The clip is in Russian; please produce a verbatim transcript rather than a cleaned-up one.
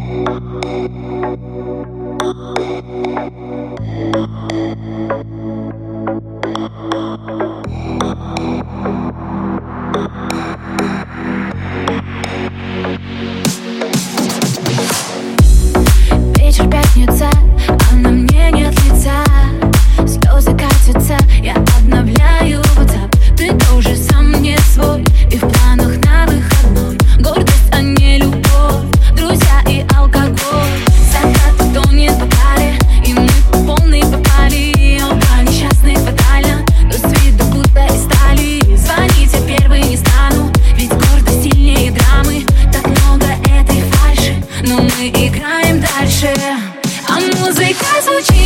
Вечер пятница, а на мне нет лица. Слезы катятся, я обновляю WhatsApp. Ты тоже сам не свой, и в планах на выходной гордость, а не любовь, друзья и алкоголь. Закат тонет в бокале, и мы по полной попали. Оба несчастных фатально, но с виду будто из стали. Звонить я первый не стану, ведь гордость сильнее драмы. Так много этой фальши, но мы играем дальше, а музыка звучит.